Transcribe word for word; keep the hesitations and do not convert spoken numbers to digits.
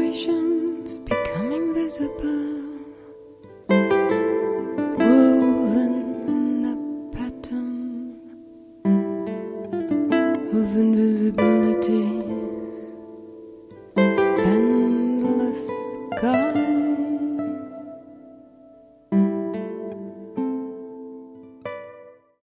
vibrations becoming visible, woven in the pattern of invisibility.